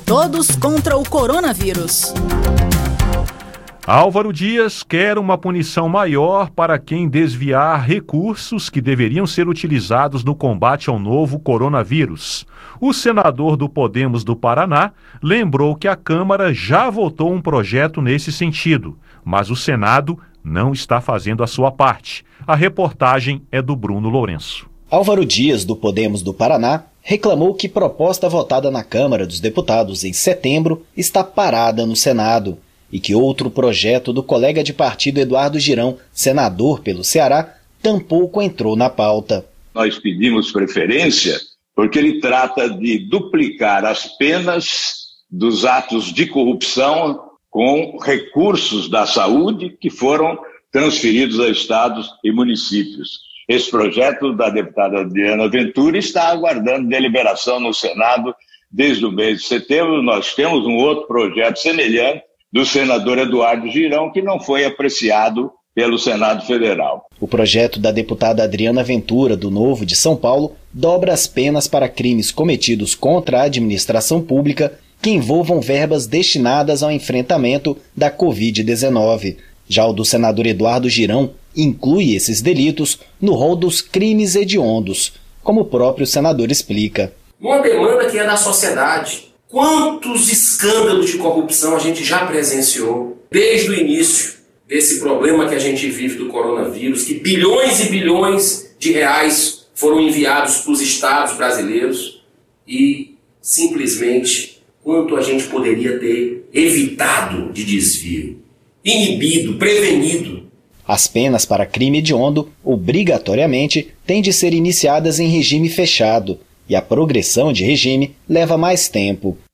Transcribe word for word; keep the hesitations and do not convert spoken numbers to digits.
Todos contra o coronavírus. Álvaro Dias quer uma punição maior para quem desviar recursos que deveriam ser utilizados no combate ao novo coronavírus. O senador do Podemos do Paraná lembrou que a Câmara já votou um projeto nesse sentido, mas o Senado não está fazendo a sua parte. A reportagem é do Bruno Lourenço. Álvaro Dias, do Podemos do Paraná, reclamou que proposta votada na Câmara dos Deputados em setembro está parada no Senado e que outro projeto do colega de partido Eduardo Girão, senador pelo Ceará, tampouco entrou na pauta. Nós pedimos preferência porque ele trata de duplicar as penas dos atos de corrupção com recursos da saúde que foram transferidos a estados e municípios. Esse projeto da deputada Adriana Ventura está aguardando deliberação no Senado desde o mês de setembro. Nós temos um outro projeto semelhante do senador Eduardo Girão, que não foi apreciado pelo Senado Federal. O projeto da deputada Adriana Ventura, do Novo de São Paulo, dobra as penas para crimes cometidos contra a administração pública que envolvam verbas destinadas ao enfrentamento da covid dezenove. Já o do senador Eduardo Girão inclui esses delitos no rol dos crimes hediondos, como o próprio senador explica. Uma demanda que é da sociedade. Quantos escândalos de corrupção a gente já presenciou desde o início desse problema que a gente vive do coronavírus, que bilhões e bilhões de reais foram enviados para os estados brasileiros e simplesmente quanto a gente poderia ter evitado de desvio, inibido, prevenido. As penas para crime hediondo, obrigatoriamente, têm de ser iniciadas em regime fechado, e a progressão de regime leva mais tempo.